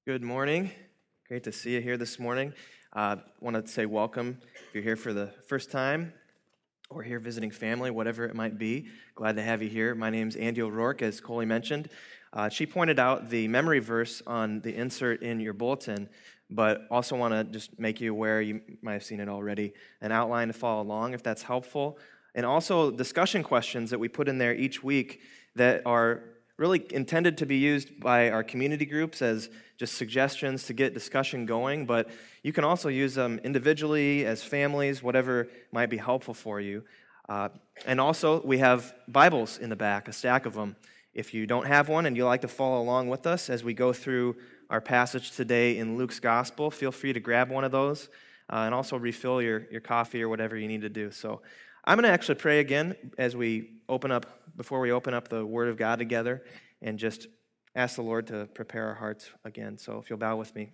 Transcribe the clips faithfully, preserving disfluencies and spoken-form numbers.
Good morning. Great to see you here this morning. I uh, want to say welcome if you're here for the first time or here visiting family, whatever it might be. Glad to have you here. My name's Andy O'Rourke, as Coley mentioned. Uh, she pointed out the memory verse on the insert in your bulletin, but also want to just make you aware, you might have seen it already, an outline to follow along if that's helpful. And also discussion questions that we put in there each week that are really intended to be used by our community groups as just suggestions to get discussion going, but you can also use them individually, as families, whatever might be helpful for you. Uh, and also, we have Bibles in the back, a stack of them. If you don't have one and you like to follow along with us as we go through our passage today in Luke's Gospel, feel free to grab one of those uh, and also refill your, your coffee or whatever you need to do. So I'm going to actually pray again as we open up, before we open up the Word of God together, and just ask the Lord to prepare our hearts again. So if you'll bow with me.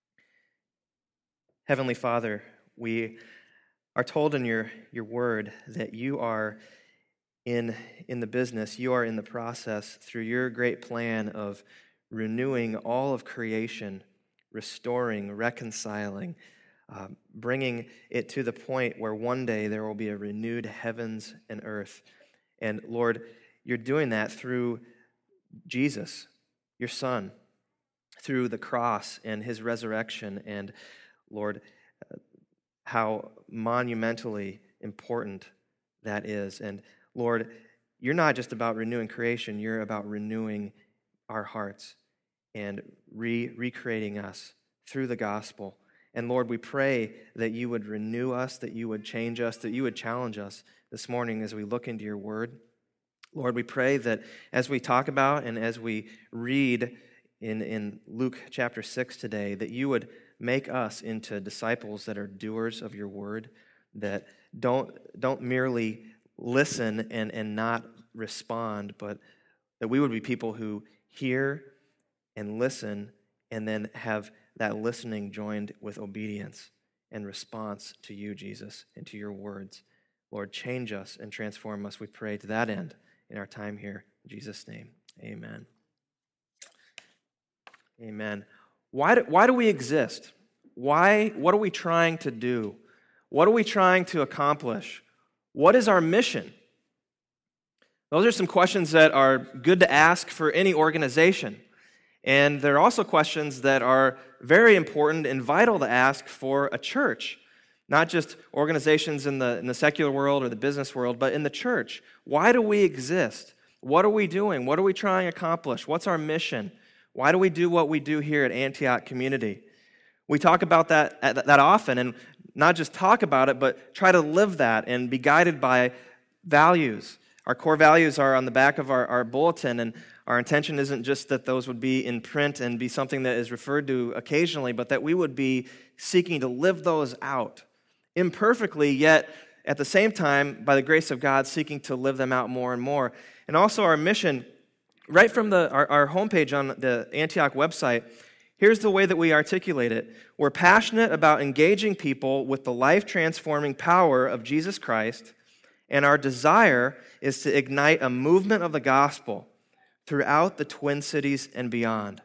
Heavenly Father, we are told in your, your Word that you are in, in the business, you are in the process through your great plan of renewing all of creation, restoring, reconciling, uh, bringing it to the point where one day there will be a renewed heavens and earth. And Lord, you're doing that through Jesus, your Son, through the cross and his resurrection, and Lord, uh, how monumentally important that is. And Lord, you're not just about renewing creation, you're about renewing our hearts and re- recreating us through the gospel. And Lord, we pray that you would renew us, that you would change us, that you would challenge us this morning as we look into your word. Lord, we pray that as we talk about and as we read in, in Luke chapter six today, that you would make us into disciples that are doers of your word, that don't, don't merely listen and, and not respond, but that we would be people who hear and listen and then have that listening joined with obedience and response to you, Jesus, and to your words. Lord, change us and transform us, we pray, to that end in our time here. In Jesus' name, amen. Amen. Why do, why do we exist? Why? What are we trying to do? What are we trying to accomplish? What is our mission? Those are some questions that are good to ask for any organization. And they're also questions that are very important and vital to ask for a church. Not just organizations in the, in the secular world or the business world, but in the church. Why do we exist? What are we doing? What are we trying to accomplish? What's our mission? Why do we do what we do here at Antioch Community? We talk about that, that often, and not just talk about it, but try to live that and be guided by values. Our core values are on the back of our, our bulletin, and our intention isn't just that those would be in print and be something that is referred to occasionally, but that we would be seeking to live those out imperfectly, yet at the same time, by the grace of God, seeking to live them out more and more. And also our mission, right from the our, our homepage on the Antioch website, here's the way that we articulate it. We're passionate about engaging people with the life-transforming power of Jesus Christ, and our desire is to ignite a movement of the gospel throughout the Twin Cities and beyond.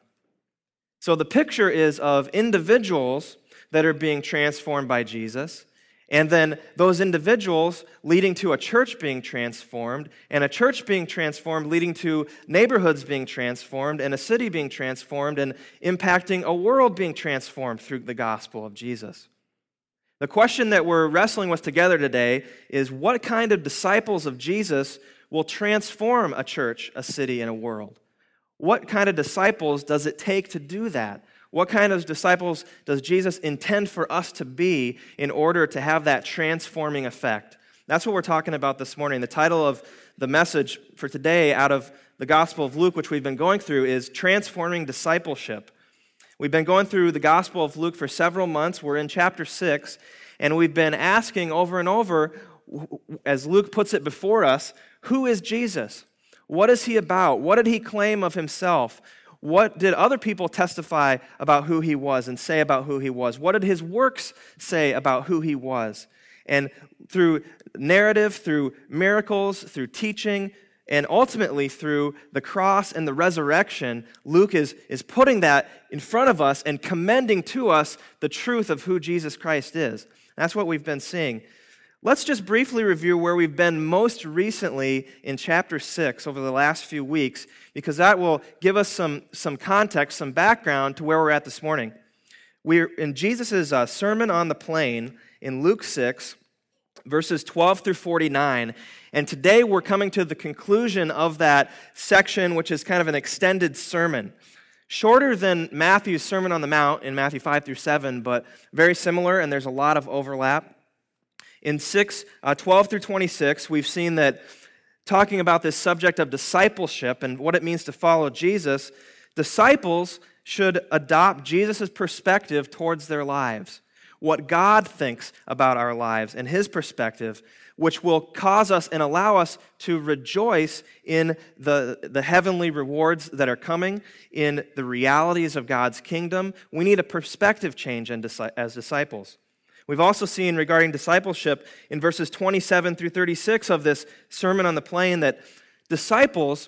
So the picture is of individuals that are being transformed by Jesus, and then those individuals leading to a church being transformed, and a church being transformed leading to neighborhoods being transformed, and a city being transformed, and impacting a world being transformed through the gospel of Jesus. The question that we're wrestling with together today is, what kind of disciples of Jesus will transform a church, a city, and a world? What kind of disciples does it take to do that? What kind of disciples does Jesus intend for us to be in order to have that transforming effect? That's what we're talking about this morning. The title of the message for today out of the Gospel of Luke, which we've been going through, is Transforming Discipleship. We've been going through the Gospel of Luke for several months. We're in chapter six, and we've been asking over and over, as Luke puts it before us, who is Jesus? What is he about? What did he claim of himself? What did other people testify about who he was and say about who he was? What did his works say about who he was? And through narrative, through miracles, through teaching, And ultimately, through the cross and the resurrection, Luke is, is putting that in front of us and commending to us the truth of who Jesus Christ is. That's what we've been seeing. Let's just briefly review where we've been most recently in chapter six over the last few weeks, because that will give us some, some context, some background to where we're at this morning. We're in Jesus' uh, Sermon on the Plain in Luke six, verses twelve through forty-nine. And today we're coming to the conclusion of that section, which is kind of an extended sermon. Shorter than Matthew's Sermon on the Mount in Matthew five through seven, but very similar, and there's a lot of overlap. In six, uh, twelve through twenty-six, we've seen that talking about this subject of discipleship and what it means to follow Jesus, disciples should adopt Jesus' perspective towards their lives, what God thinks about our lives and His perspective, which will cause us and allow us to rejoice in the, the heavenly rewards that are coming, in the realities of God's kingdom. We need a perspective change as disciples. We've also seen regarding discipleship in verses twenty-seven through thirty-six of this Sermon on the Plain that disciples,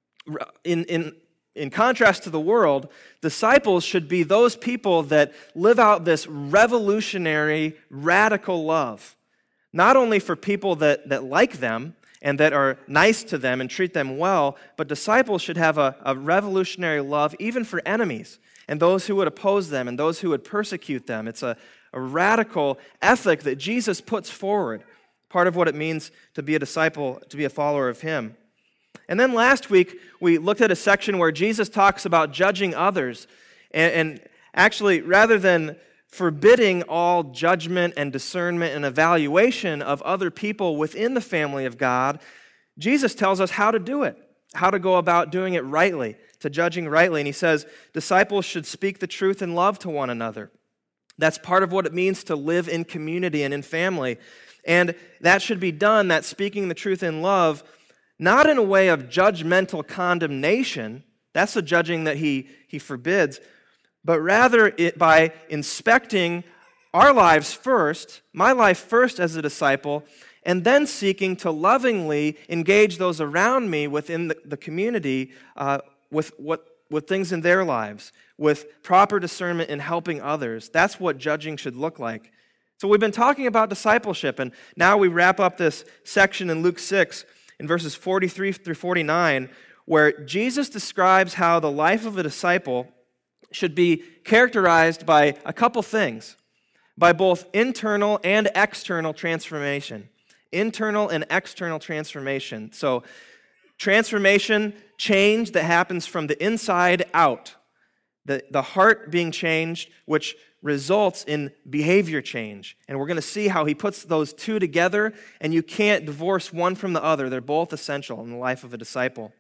in, in, in contrast to the world, disciples should be those people that live out this revolutionary, radical love, not only for people that, that like them and that are nice to them and treat them well, but disciples should have a, a revolutionary love even for enemies and those who would oppose them and those who would persecute them. It's a A radical ethic that Jesus puts forward, part of what it means to be a disciple, to be a follower of Him. And then last week, we looked at a section where Jesus talks about judging others. And, and actually, rather than forbidding all judgment and discernment and evaluation of other people within the family of God, Jesus tells us how to do it, how to go about doing it rightly, to judging rightly. And He says, disciples should speak the truth in love to one another. That's part of what it means to live in community and in family. And that should be done, that speaking the truth in love, not in a way of judgmental condemnation. That's the judging that he, he forbids. But rather it, by inspecting our lives first, my life first as a disciple, and then seeking to lovingly engage those around me within the, the community uh, with what with things in their lives, with proper discernment in helping others. That's what judging should look like. So we've been talking about discipleship, and now we wrap up this section in Luke six, in verses forty-three through forty-nine, where Jesus describes how the life of a disciple should be characterized by a couple things, by both internal and external transformation. Internal and external transformation. So transformation, change that happens from the inside out. The, the heart being changed, which results in behavior change. And we're going to see how he puts those two together, and you can't divorce one from the other. They're both essential in the life of a disciple.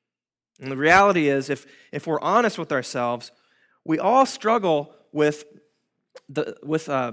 And the reality is, if, if we're honest with ourselves, we all struggle with the, with uh,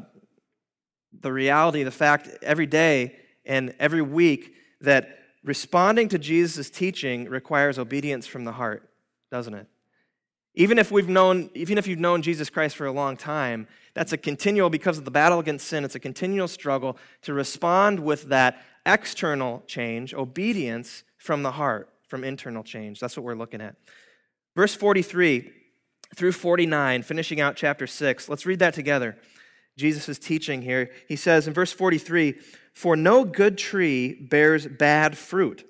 the reality, the fact every day and every week that responding to Jesus' teaching requires obedience from the heart, doesn't it? Even if we've known, even if you've known Jesus Christ for a long time, that's a continual, because of the battle against sin, it's a continual struggle to respond with that external change, obedience from the heart, from internal change. That's what we're looking at. Verse forty-three through forty-nine, finishing out chapter six. Let's read that together. Jesus is teaching here. He says in verse forty-three, "For no good tree bears bad fruit,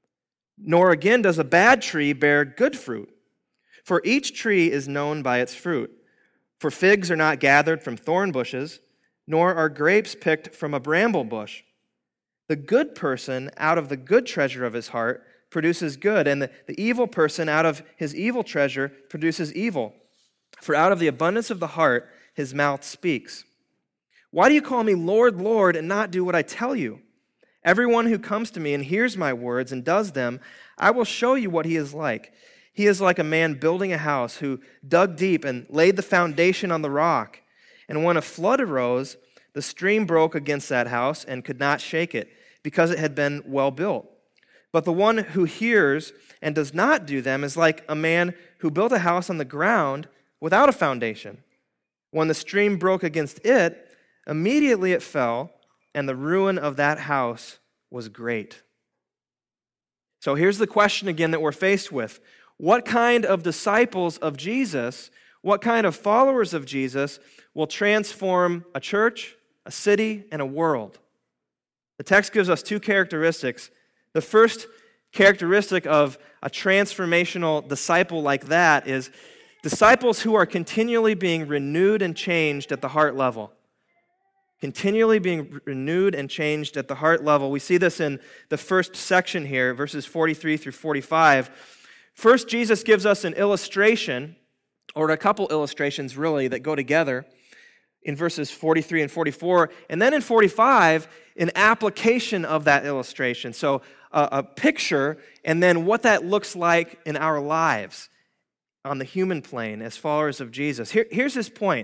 nor again does a bad tree bear good fruit. For each tree is known by its fruit. For figs are not gathered from thorn bushes, nor are grapes picked from a bramble bush. The good person out of the good treasure of his heart produces good, and the, the evil person out of his evil treasure produces evil. For out of the abundance of the heart his mouth speaks. Why do you call me Lord, Lord, and not do what I tell you? Everyone who comes to me and hears my words and does them, I will show you what he is like. He is like a man building a house who dug deep and laid the foundation on the rock. And when a flood arose, the stream broke against that house and could not shake it, because it had been well built. But the one who hears and does not do them is like a man who built a house on the ground without a foundation. When the stream broke against it, immediately it fell, and the ruin of that house was great." So here's the question again that we're faced with. What kind of disciples of Jesus, what kind of followers of Jesus will transform a church, a city, and a world? The text gives us two characteristics. The first characteristic of a transformational disciple like that is disciples who are continually being renewed and changed at the heart level. Continually being renewed and changed at the heart level. We see this in the first section here, verses forty-three through forty-five. First, Jesus gives us an illustration, or a couple illustrations really, that go together in verses forty-three and forty-four. And then in forty-five, an application of that illustration. So a, a picture, and then what that looks like in our lives on the human plane as followers of Jesus. Here, here's his point.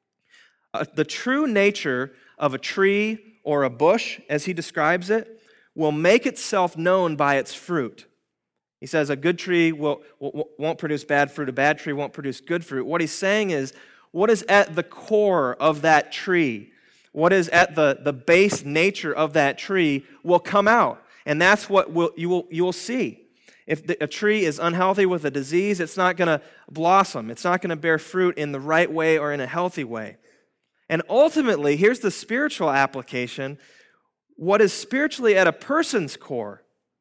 Uh, the true nature of a tree or a bush, as he describes it, will make itself known by its fruit. He says a good tree will, will, won't produce bad fruit, a bad tree won't produce good fruit. What he's saying is, what is at the core of that tree, what is at the, the base nature of that tree will come out. And that's what will, you, will, you will see. If the, a tree is unhealthy with a disease, it's not going to blossom. It's not going to bear fruit in the right way or in a healthy way. And ultimately, here's the spiritual application. What is spiritually at a person's core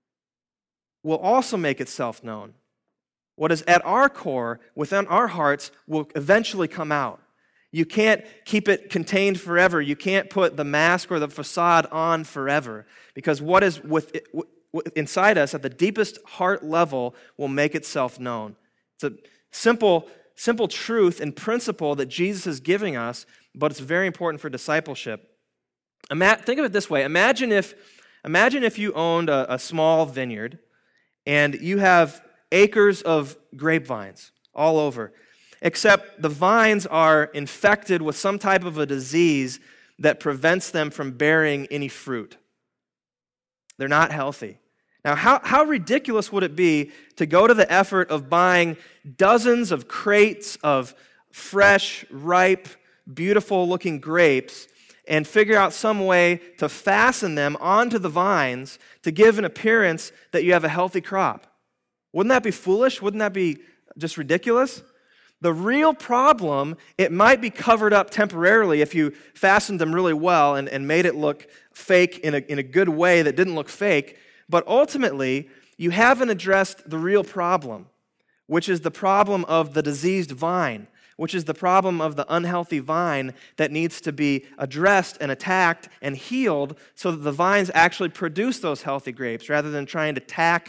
will also make itself known. What is at our core, within our hearts, will eventually come out. You can't keep it contained forever. You can't put the mask or the facade on forever, because what is with it, inside us at the deepest heart level will make itself known. It's a simple, simple truth and principle that Jesus is giving us, but it's very important for discipleship. Ima- think of it this way. Imagine if, imagine if you owned a, a small vineyard and you have acres of grapevines all over, except the vines are infected with some type of a disease that prevents them from bearing any fruit. They're not healthy. Now, how, how ridiculous would it be to go to the effort of buying dozens of crates of fresh, ripe, beautiful-looking grapes and figure out some way to fasten them onto the vines to give an appearance that you have a healthy crop? Wouldn't that be foolish? Wouldn't that be just ridiculous? The real problem, it might be covered up temporarily if you fastened them really well and, and made it look fake in a, in a good way that didn't look fake, but ultimately, you haven't addressed the real problem, which is the problem of the diseased vine, which is the problem of the unhealthy vine that needs to be addressed and attacked and healed so that the vines actually produce those healthy grapes rather than trying to tack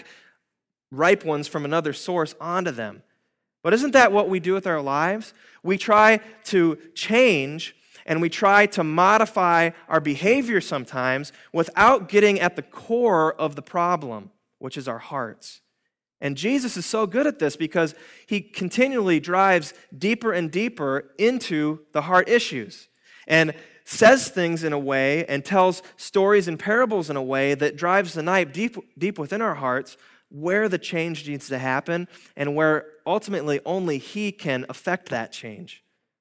ripe ones from another source onto them. But isn't that what we do with our lives? We try to change and we try to modify our behavior sometimes without getting at the core of the problem, which is our hearts. And Jesus is so good at this because he continually drives deeper and deeper into the heart issues and says things in a way and tells stories and parables in a way that drives the knife deep, deep within our hearts where the change needs to happen and where ultimately only he can affect that change.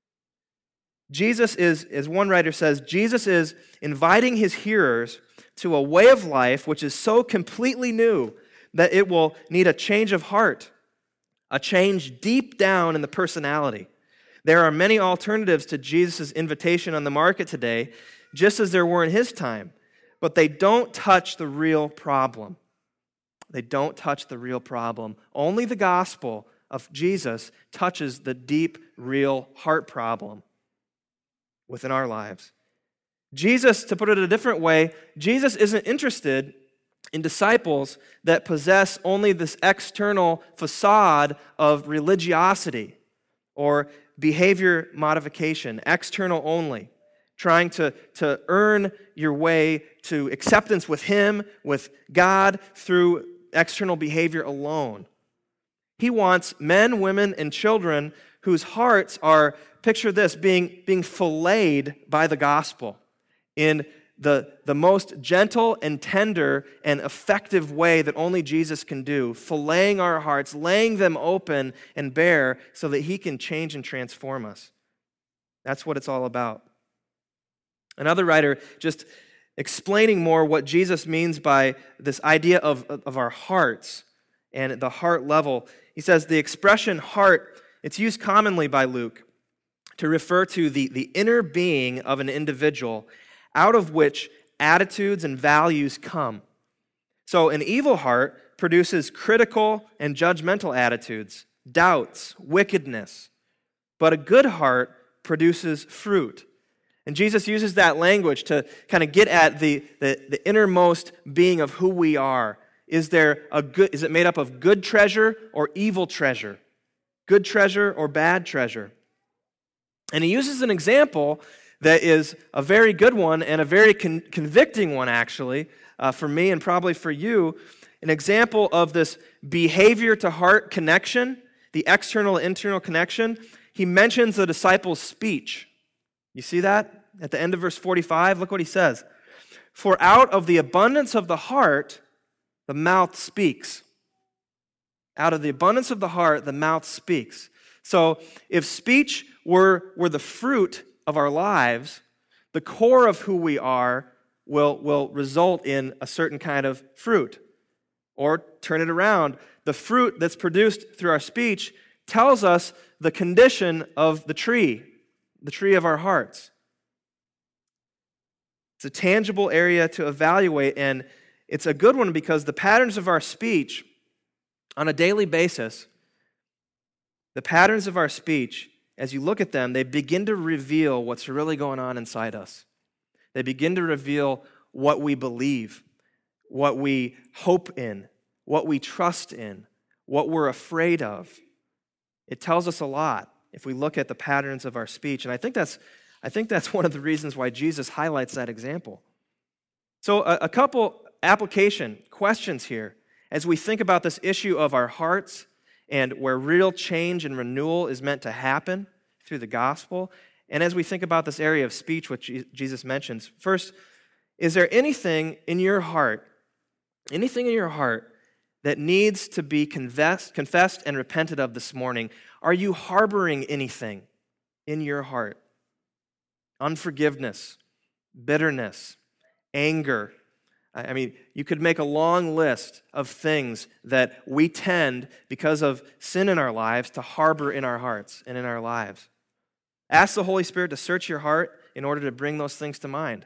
Jesus is, as one writer says, Jesus is inviting his hearers to a way of life which is so completely new that it will need a change of heart, a change deep down in the personality. There are many alternatives to Jesus' invitation on the market today, just as there were in his time, but they don't touch the real problem. They don't touch the real problem. Only the gospel of Jesus touches the deep, real heart problem within our lives. Jesus, to put it a different way, Jesus isn't interested in disciples that possess only this external facade of religiosity or behavior modification, external only, trying to, to earn your way to acceptance with him, with God, through external behavior alone. He wants men, women, and children whose hearts are, picture this, being, being filleted by the gospel in the, the most gentle and tender and effective way that only Jesus can do, filleting our hearts, laying them open and bare so that he can change and transform us. That's what it's all about. Another writer just explaining more what Jesus means by this idea of, of our hearts and the heart level. He says the expression heart, it's used commonly by Luke to refer to the, the inner being of an individual out of which attitudes and values come. So an evil heart produces critical and judgmental attitudes, doubts, wickedness. But a good heart produces fruit. And Jesus uses that language to kind of get at the, the, the innermost being of who we are. Is there a good, is it made up of good treasure or evil treasure? Good treasure or bad treasure? And he uses an example that is a very good one and a very con- convicting one, actually, uh, for me and probably for you. An example of this behavior to heart connection, the external and internal connection. He mentions the disciples' speech. You see that? At the end of verse forty-five, look what he says. For out of the abundance of the heart, the mouth speaks. Out of the abundance of the heart, the mouth speaks. So if speech were, were the fruit of our lives, the core of who we are will, will result in a certain kind of fruit. Or turn it around, the fruit that's produced through our speech tells us the condition of the tree, the tree of our hearts. It's a tangible area to evaluate, and it's a good one because the patterns of our speech on a daily basis, the patterns of our speech, as you look at them, they begin to reveal what's really going on inside us. They begin to reveal what we believe, what we hope in, what we trust in, what we're afraid of. It tells us a lot if we look at the patterns of our speech. And I think that's, I think that's one of the reasons why Jesus highlights that example. So a, a couple application questions here as we think about this issue of our hearts and where real change and renewal is meant to happen through the gospel. And as we think about this area of speech, which Jesus mentions, first, is there anything in your heart, anything in your heart that needs to be confessed, confessed and repented of this morning? Are you harboring anything in your heart? Unforgiveness, bitterness, anger. I mean, you could make a long list of things that we tend, because of sin in our lives, to harbor in our hearts and in our lives. Ask the Holy Spirit to search your heart in order to bring those things to mind.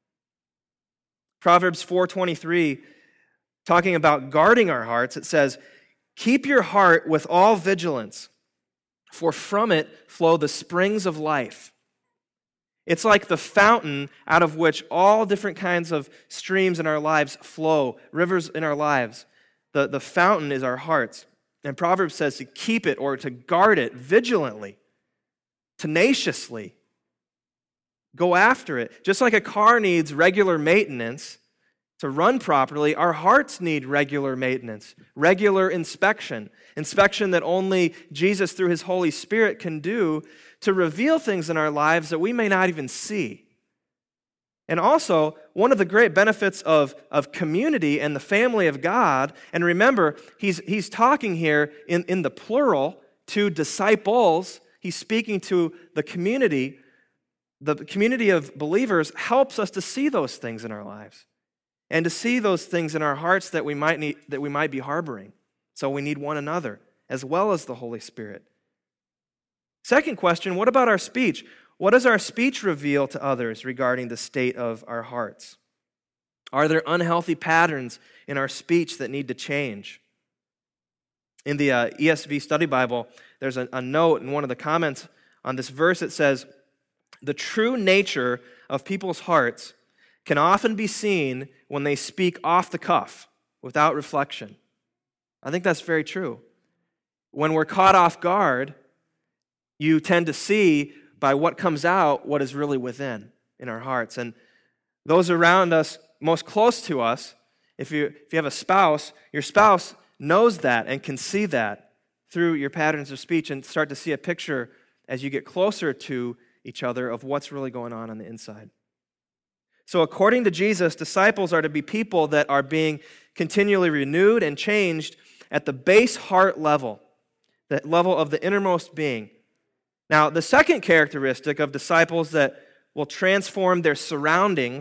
Proverbs four twenty-three, talking about guarding our hearts, it says, "Keep your heart with all vigilance, for from it flow the springs of life." It's like the fountain out of which all different kinds of streams in our lives flow, rivers in our lives. The, the fountain is our hearts. And Proverbs says to keep it or to guard it vigilantly, tenaciously. Go after it. Just like a car needs regular maintenance to run properly, our hearts need regular maintenance, regular inspection, inspection that only Jesus through His Holy Spirit can do to reveal things in our lives that we may not even see. And also, one of the great benefits of, of community and the family of God, and remember, he's, he's talking here in, in the plural to disciples. He's speaking to the community. The community of believers helps us to see those things in our lives and to see those things in our hearts that we might need, that we might be harboring. So we need one another as well as the Holy Spirit. Second question, what about our speech? What does our speech reveal to others regarding the state of our hearts? Are there unhealthy patterns in our speech that need to change? In the uh, E S V Study Bible, there's a, a note in one of the comments on this verse. It says, "The true nature of people's hearts can often be seen when they speak off the cuff without reflection." I think that's very true. When we're caught off guard, you tend to see by what comes out what is really within in our hearts. And those around us, most close to us, if you, if you have a spouse, your spouse knows that and can see that through your patterns of speech and start to see a picture as you get closer to each other of what's really going on on the inside. So according to Jesus, disciples are to be people that are being continually renewed and changed at the base heart level, the level of the innermost being. Now, the second characteristic of disciples that will transform their surroundings,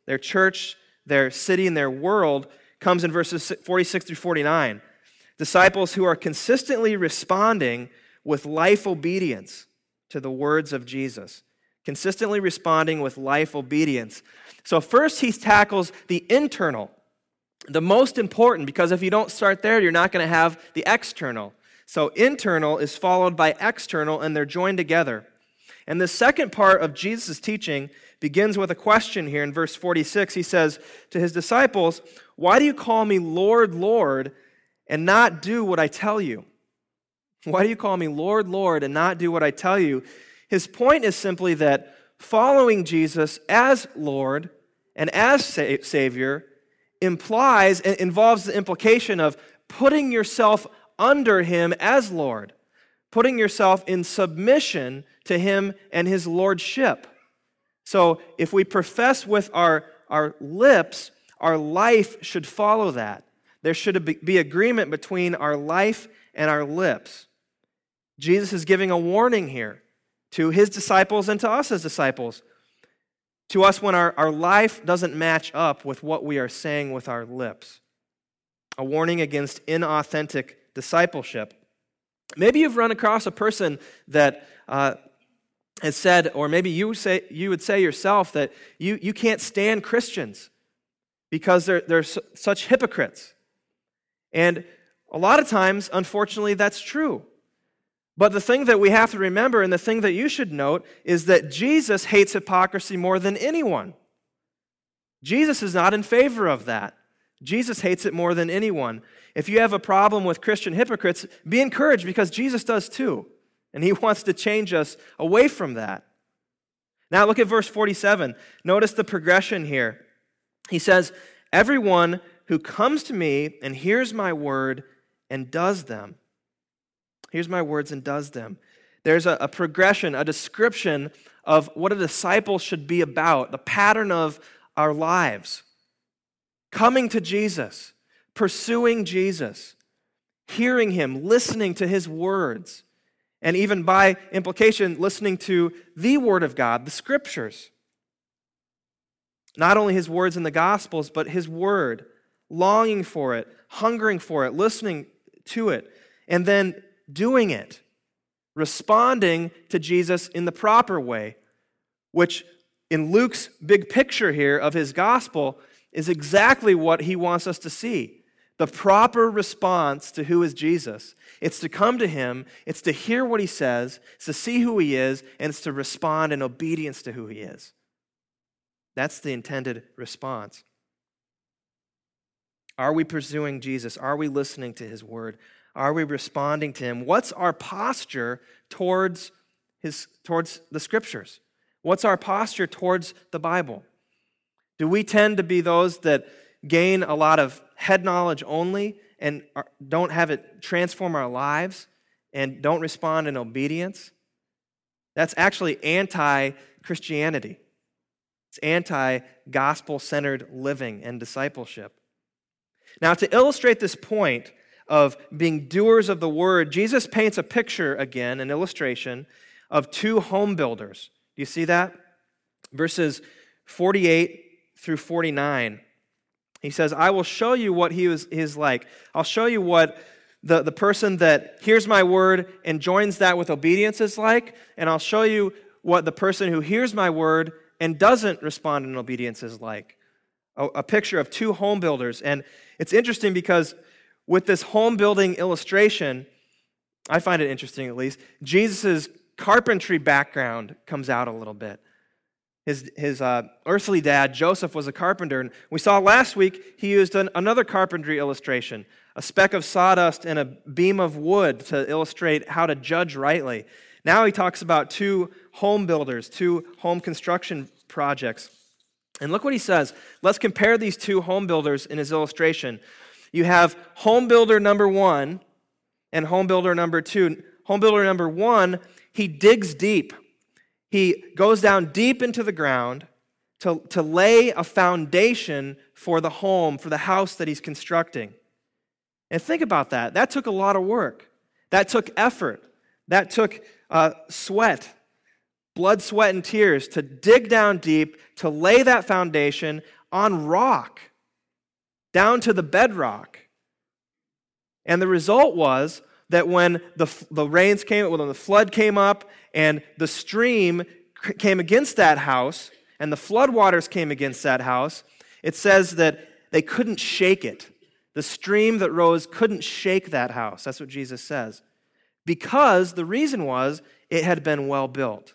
their church, their city, and their world comes in verses forty-six through forty-nine. Disciples who are consistently responding with life obedience to the words of Jesus. Consistently responding with life obedience. So first he tackles the internal, the most important, because if you don't start there, you're not going to have the external. So internal is followed by external, and they're joined together. And the second part of Jesus' teaching begins with a question here in verse forty-six. He says to his disciples, "Why do you call me Lord, Lord, and not do what I tell you?" Why do you call me Lord, Lord, and not do what I tell you? His point is simply that following Jesus as Lord and as sa- Savior implies, involves the implication of putting yourself under Him as Lord, putting yourself in submission to Him and His Lordship. So if we profess with our, our lips, our life should follow that. There should be agreement between our life and our lips. Jesus is giving a warning here to His disciples and to us as disciples. To us when our, our life doesn't match up with what we are saying with our lips. A warning against inauthentic discipleship. Maybe you've run across a person that uh, has said, or maybe you say you would say yourself that you, you can't stand Christians because they're, they're su- such hypocrites. And a lot of times, unfortunately, that's true. But the thing that we have to remember, and the thing that you should note, is that Jesus hates hypocrisy more than anyone. Jesus is not in favor of that. Jesus hates it more than anyone. If you have a problem with Christian hypocrites, be encouraged because Jesus does too. And He wants to change us away from that. Now look at verse forty-seven. Notice the progression here. He says, "Everyone who comes to me and hears my word and does them." Hears my words and does them. There's a, a progression, a description of what a disciple should be about, the pattern of our lives. Coming to Jesus, pursuing Jesus, hearing Him, listening to His words, and even by implication, listening to the Word of God, the Scriptures. Not only His words in the Gospels, but His Word, longing for it, hungering for it, listening to it, and then doing it, responding to Jesus in the proper way, which in Luke's big picture here of his gospel is exactly what he wants us to see. The proper response to who is Jesus. It's to come to Him, it's to hear what He says, it's to see who He is, and it's to respond in obedience to who He is. That's the intended response. Are we pursuing Jesus? Are we listening to His word? Are we responding to Him? What's our posture towards his, towards the Scriptures? What's our posture towards the Bible? Do we tend to be those that gain a lot of head knowledge only and are, don't have it transform our lives and don't respond in obedience? That's actually anti-Christianity. It's anti-gospel-centered living and discipleship. Now, to illustrate this point of being doers of the word, Jesus paints a picture again, an illustration, of two home builders. Do you see that? Verses forty-eight through forty-nine. He says, "I will show you what he was is like. I'll show you what the, the person that hears my word and joins that with obedience is like, and I'll show you what the person who hears my word and doesn't respond in obedience is like." A, a picture of two home builders. And it's interesting because with this home building illustration, I find it interesting at least, Jesus' carpentry background comes out a little bit. His, his uh, earthly dad, Joseph, was a carpenter. And we saw last week he used an, another carpentry illustration, a speck of sawdust and a beam of wood to illustrate how to judge rightly. Now he talks about two home builders, two home construction projects. And look what he says. Let's compare these two home builders in his illustration. You have home builder number one and home builder number two. Home builder number one, he digs deep. He goes down deep into the ground to, to lay a foundation for the home, for the house that he's constructing. And think about that. That took a lot of work. That took effort. That took uh, sweat, blood, sweat, and tears to dig down deep, to lay that foundation on rock, down to the bedrock. And the result was that when the, the rains came, when the flood came up and the stream came against that house and the floodwaters came against that house, it says that they couldn't shake it. The stream that rose couldn't shake that house. That's what Jesus says. Because the reason was it had been well built.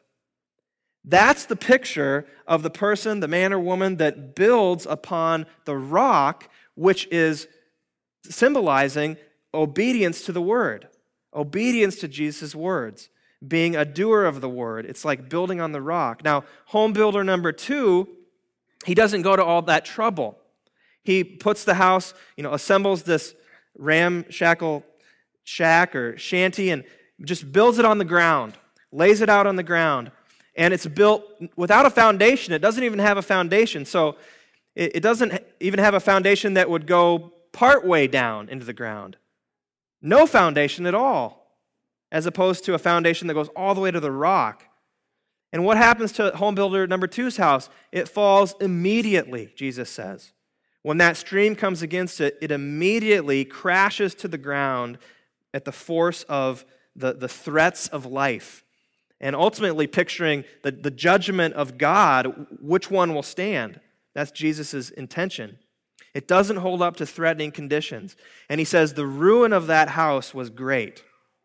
That's the picture of the person, the man or woman that builds upon the rock, which is symbolizing obedience to the word, obedience to Jesus' words, being a doer of the word. It's like building on the rock. Now, home builder number two, he doesn't go to all that trouble. He puts the house, you know, assembles this ramshackle shack or shanty and just builds it on the ground, lays it out on the ground, and it's built without a foundation. It doesn't even have a foundation. So it, it doesn't even have a foundation that would go part way down into the ground. No foundation at all, as opposed to a foundation that goes all the way to the rock. And what happens to home builder number two's house? It falls immediately, Jesus says. When that stream comes against it, it immediately crashes to the ground at the force of the, the threats of life. And ultimately picturing the, the judgment of God, which one will stand? That's Jesus' intention. It doesn't hold up to threatening conditions. And he says the ruin of that house was great.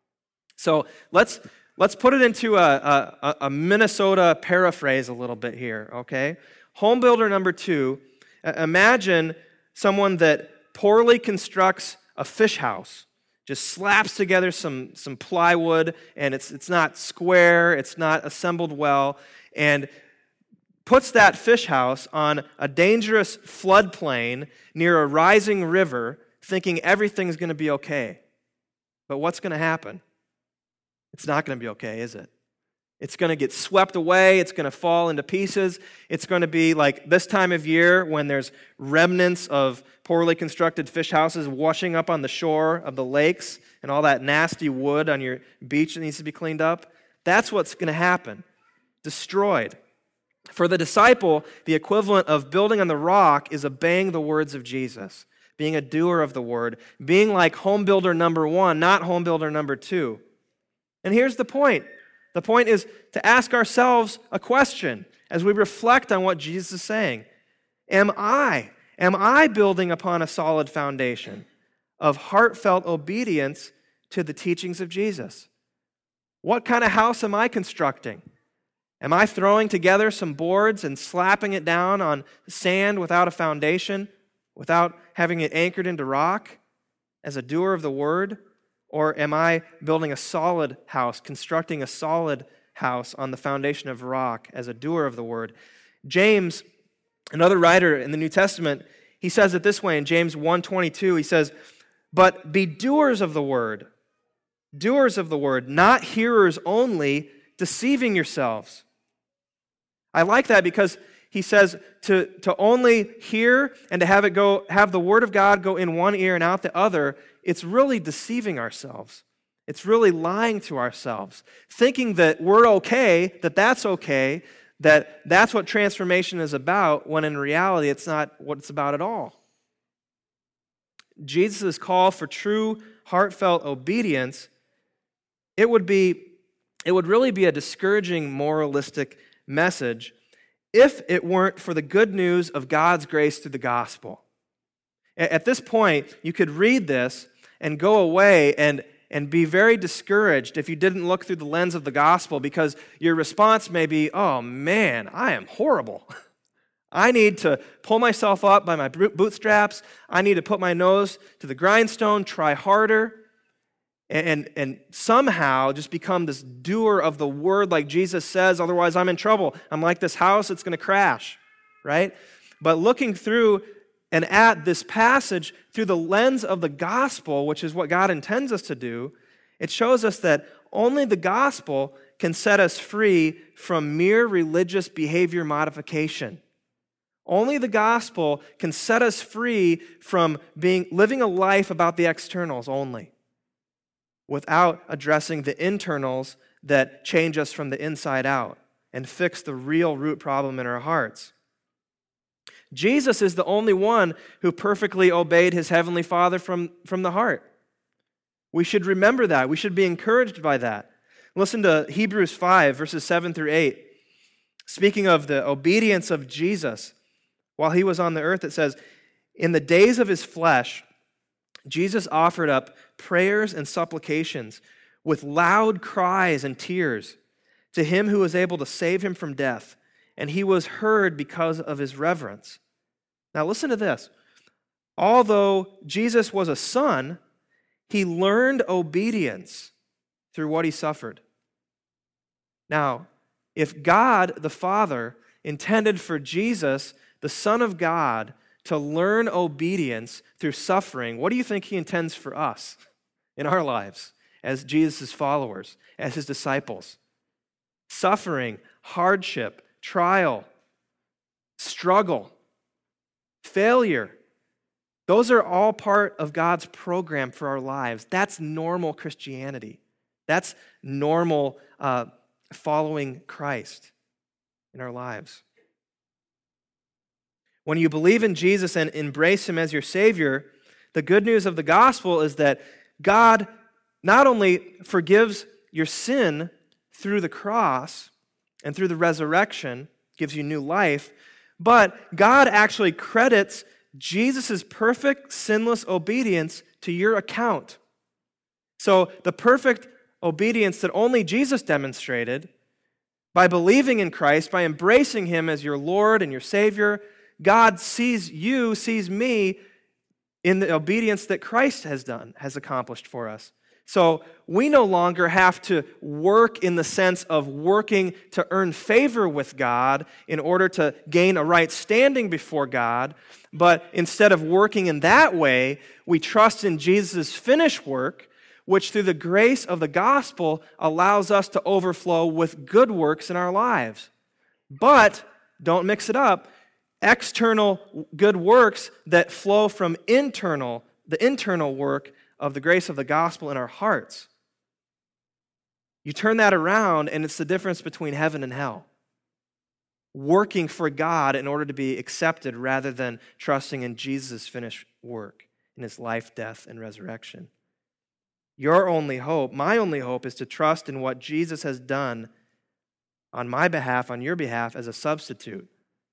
So let's let's put it into a, a, a Minnesota paraphrase a little bit here, okay? Home builder number two, imagine someone that poorly constructs a fish house, just slaps together some, some plywood, and it's, it's not square, it's not assembled well, and puts that fish house on a dangerous floodplain near a rising river, thinking everything's going to be okay. But what's going to happen? It's not going to be okay, is it? It's going to get swept away. It's going to fall into pieces. It's going to be like this time of year when there's remnants of poorly constructed fish houses washing up on the shore of the lakes and all that nasty wood on your beach that needs to be cleaned up. That's what's going to happen. Destroyed. For the disciple, the equivalent of building on the rock is obeying the words of Jesus, being a doer of the word, being like home builder number one, not home builder number two. And here's the point. The point is to ask ourselves a question as we reflect on what Jesus is saying. Am I, am I building upon a solid foundation of heartfelt obedience to the teachings of Jesus? What kind of house am I constructing? Am I throwing together some boards and slapping it down on sand without a foundation, without having it anchored into rock as a doer of the word? Or am I building a solid house, constructing a solid house on the foundation of rock as a doer of the word? James, another writer in the New Testament, he says it this way in James one twenty-two. He says, "But be doers of the word, doers of the word, not hearers only, deceiving yourselves." I like that because he says to, to only hear and to have it go, have the word of God go in one ear and out the other, it's really deceiving ourselves. It's really lying to ourselves, thinking that we're okay, that that's okay, that that's what transformation is about, when in reality it's not what it's about at all. Jesus' call for true heartfelt obedience, it would be, it would really be a discouraging moralistic message if it weren't for the good news of God's grace through the gospel. At this point, you could read this and go away and, and be very discouraged if you didn't look through the lens of the gospel, because your response may be, oh man, I am horrible. I need to pull myself up by my bootstraps. I need to put my nose to the grindstone, try harder, and, and somehow just become this doer of the word like Jesus says, otherwise I'm in trouble. I'm like this house, it's going to crash, right? But looking through and at this passage through the lens of the gospel, which is what God intends us to do, it shows us that only the gospel can set us free from mere religious behavior modification. Only the gospel can set us free from being living a life about the externals only, without addressing the internals that change us from the inside out and fix the real root problem in our hearts. Jesus is the only one who perfectly obeyed his heavenly Father from, from the heart. We should remember that. We should be encouraged by that. Listen to Hebrews five, verses seven through eight. Speaking of the obedience of Jesus while he was on the earth, it says, "In the days of his flesh, Jesus offered up prayers and supplications with loud cries and tears to him who was able to save him from death, and he was heard because of his reverence." Now listen to this. Although Jesus was a son, he learned obedience through what he suffered. Now, if God the Father intended for Jesus, the Son of God, to learn obedience through suffering, what do you think he intends for us in our lives as Jesus' followers, as his disciples? Suffering, hardship, trial, struggle, failure. Those are all part of God's program for our lives. That's normal Christianity. That's normal uh, following Christ in our lives. When you believe in Jesus and embrace him as your Savior, the good news of the gospel is that God not only forgives your sin through the cross and through the resurrection, gives you new life, but God actually credits Jesus' perfect, sinless obedience to your account. So the perfect obedience that only Jesus demonstrated, by believing in Christ, by embracing him as your Lord and your Savior, God sees you, sees me in the obedience that Christ has done, has accomplished for us. So we no longer have to work in the sense of working to earn favor with God in order to gain a right standing before God, but instead of working in that way, we trust in Jesus' finished work, which through the grace of the gospel allows us to overflow with good works in our lives. But don't mix it up. External good works that flow from internal, the internal work of the grace of the gospel in our hearts. You turn that around, and it's the difference between heaven and hell. Working for God in order to be accepted rather than trusting in Jesus' finished work in his life, death, and resurrection. Your only hope, my only hope, is to trust in what Jesus has done on my behalf, on your behalf, as a substitute.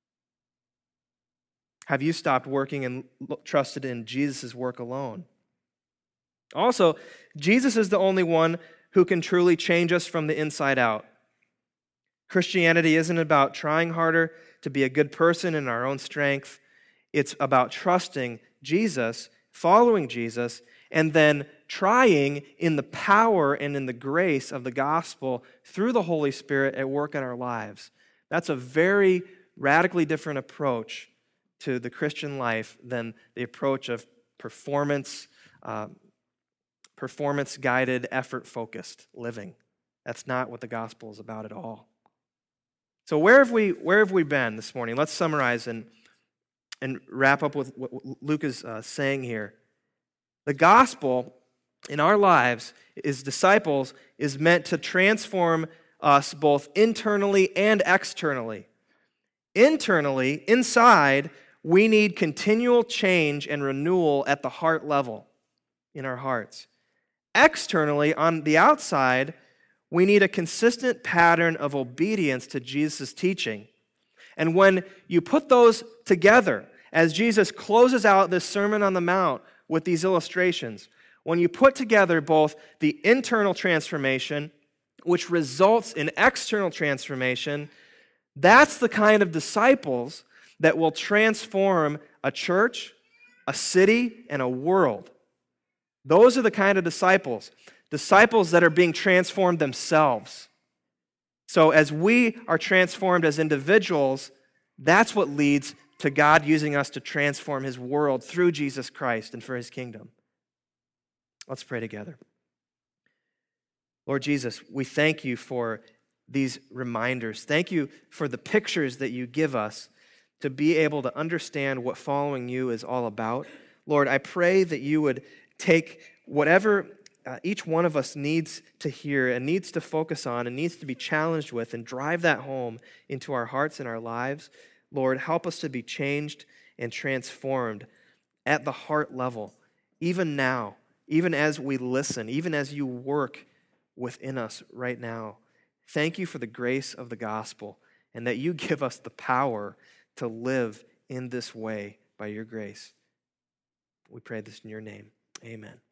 Have you stopped working and trusted in Jesus' work alone? Also, Jesus is the only one who can truly change us from the inside out. Christianity isn't about trying harder to be a good person in our own strength. It's about trusting Jesus, following Jesus, and then trying in the power and in the grace of the gospel through the Holy Spirit at work in our lives. That's a very radically different approach to the Christian life than the approach of performance, uh, performance-guided, effort-focused living. That's not what the gospel is about at all. So where have we where have we been this morning? Let's summarize and, and wrap up with what Luke is uh, saying here. The gospel in our lives, as disciples, is meant to transform us both internally and externally. Internally, inside, we need continual change and renewal at the heart level in our hearts. Externally, on the outside, we need a consistent pattern of obedience to Jesus' teaching. And when you put those together, as Jesus closes out this Sermon on the Mount with these illustrations, when you put together both the internal transformation, which results in external transformation, that's the kind of disciples that will transform a church, a city, and a world. Those are the kind of disciples, disciples that are being transformed themselves. So as we are transformed as individuals, that's what leads to God using us to transform his world through Jesus Christ and for his kingdom. Let's pray together. Lord Jesus, we thank you for these reminders. Thank you for the pictures that you give us to be able to understand what following you is all about. Lord, I pray that you would take whatever uh, each one of us needs to hear and needs to focus on and needs to be challenged with and drive that home into our hearts and our lives. Lord, help us to be changed and transformed at the heart level, even now, even as we listen, even as you work within us right now. Thank you for the grace of the gospel and that you give us the power to live in this way by your grace. We pray this in your name. Amen.